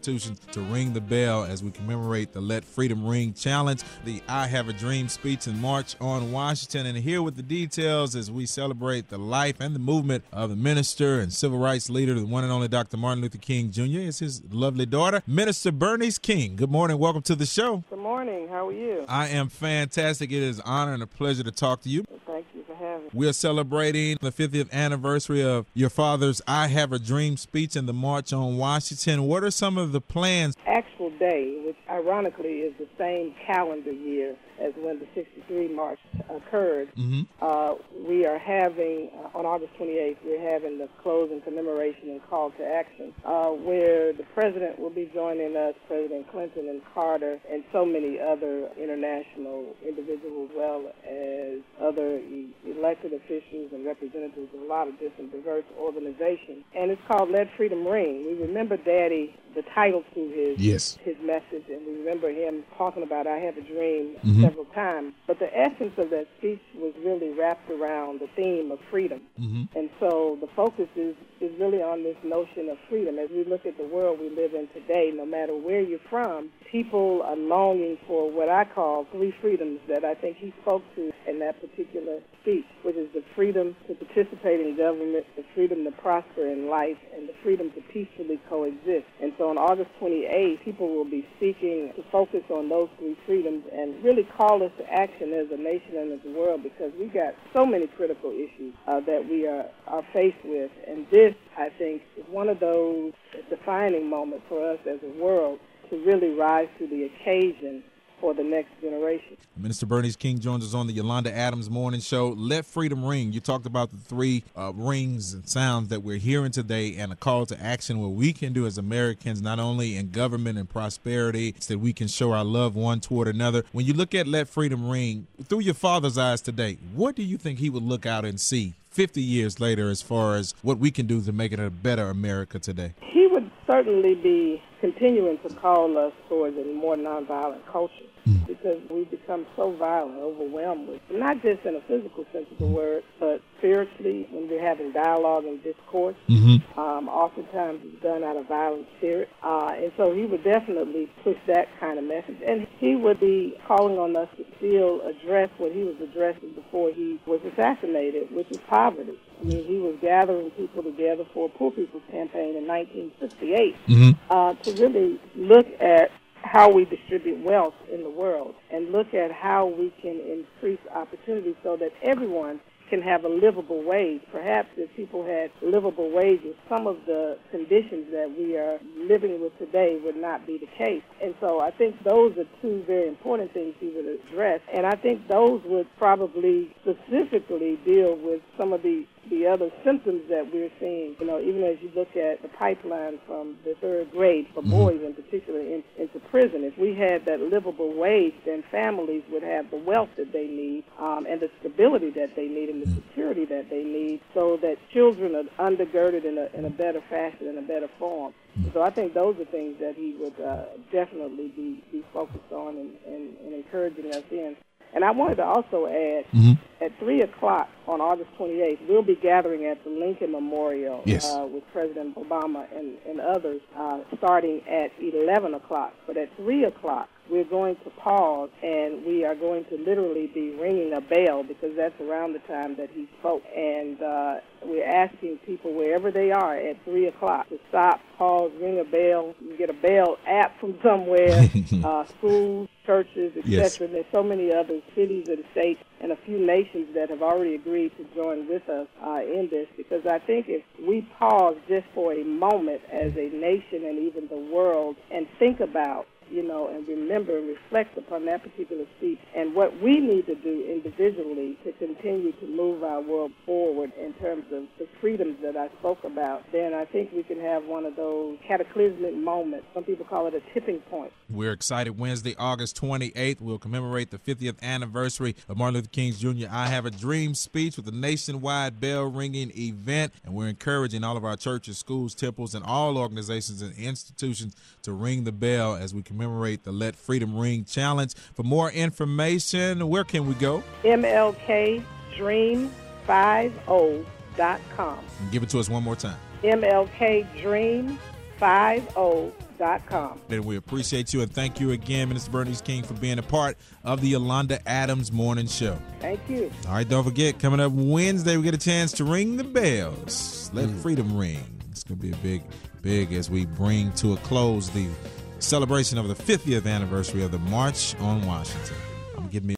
institutions to ring the bell as we commemorate the Let Freedom Ring Challenge, the I Have a Dream speech and March on Washington. And here with the details as we celebrate the life and the movement of the minister and civil rights leader, the one and only Dr. Martin Luther King Jr. is his lovely daughter, Minister Bernice King. Good morning. Welcome to the show. Good morning. How are you? I am fantastic. It is an honor and a pleasure to talk to you. Thank you for having me. We are celebrating the 50th anniversary of your father's I Have a Dream speech and the March on Washington. What are some of the plans? Actual day, which ironically is the same calendar year as when the 63 March occurred, we are having, on August 28th, we're having the closing commemoration and call to action, where the president will be joining us, President Clinton and Carter, and so many other international individuals, as well as other elected officials and representatives of a lot of different diverse organizations. And it's called Let Freedom Ring. We remember Daddy, the title to his message, and we remember him talking about I Have a Dream several times. But the essence of that speech was really wrapped around the theme of freedom. And so the focus is really on this notion of freedom. As we look at the world we live in today, no matter where you're from, people are longing for what I call three freedoms that I think he spoke to in that particular speech, which is the freedom to participate in government, the freedom to prosper in life, and the freedom to peacefully coexist. And so on August 28th, people will be seeking to focus on those three freedoms and really call us to action as a nation and as a world, because we got so many critical issues that we are faced with. And this, I think, is one of those defining moments for us as a world to really rise to the occasion for the next generation. Minister Bernice King joins us on the Yolanda Adams Morning Show. Let Freedom Ring. You talked about the three rings and sounds that we're hearing today and a call to action, what we can do as Americans, not only in government and prosperity, so that we can show our love one toward another. When you look at Let Freedom Ring, through your father's eyes today, what do you think he would look out and see 50 years later as far as what we can do to make it a better America today? He would certainly be continuing to call us towards a more nonviolent culture, because we've become so violent, overwhelmed with, not just in a physical sense of the word, but spiritually, when we're having dialogue and discourse. Oftentimes it's done out of violent spirit. And so he would definitely push that kind of message. And he would be calling on us to still address what he was addressing before he was assassinated, which is poverty. I mean, he was gathering people together for a Poor People's Campaign in 1968 to really look at how we distribute wealth in the world and look at how we can increase opportunity so that everyone can have a livable wage. Perhaps if people had livable wages, some of the conditions that we are living with today would not be the case. And so I think those are two very important things he would address. And I think those would probably specifically deal with some of the other symptoms that we're seeing, even as you look at the pipeline from the third grade for boys in particular into prison. If we had that livable wage, then families would have the wealth that they need and the stability that they need and the security that they need, so that children are undergirded in a better fashion, in a better form. So I think those are things that he would definitely be focused on and encouraging us in. And I wanted to also add, at 3 o'clock on August 28th, we'll be gathering at the Lincoln Memorial with President Obama and others starting at 11 o'clock. But at 3 o'clock, we're going to pause, and we are going to literally be ringing a bell, because that's around the time that he spoke. And we're asking people wherever they are at 3 o'clock to stop, pause, ring a bell. You can get a bell app from somewhere, schools, churches, etc. There's so many other cities and states and a few nations that have already agreed to join with us in this, because I think if we pause just for a moment as a nation and even the world and think about, and remember and reflect upon that particular speech and what we need to do individually to continue to move our world forward in terms of the freedoms that I spoke about, then I think we can have one of those cataclysmic moments. Some people call it a tipping point. We're excited. Wednesday, August 28th, we'll commemorate the 50th anniversary of Martin Luther King Jr. I Have a Dream speech with a nationwide bell-ringing event, and we're encouraging all of our churches, schools, temples, and all organizations and institutions to ring the bell as we commemorate the Let Freedom Ring Challenge. For more information, where can we go? MLKDream50.com. And give it to us one more time. MLKDream50.com. www.yolanda.com. And we appreciate you and thank you again, Minister Bernice King, for being a part of the Yolanda Adams Morning Show. Thank you. All right, don't forget, coming up Wednesday, we get a chance to ring the bells. Let freedom ring. It's going to be a big as we bring to a close the celebration of the 50th anniversary of the March on Washington.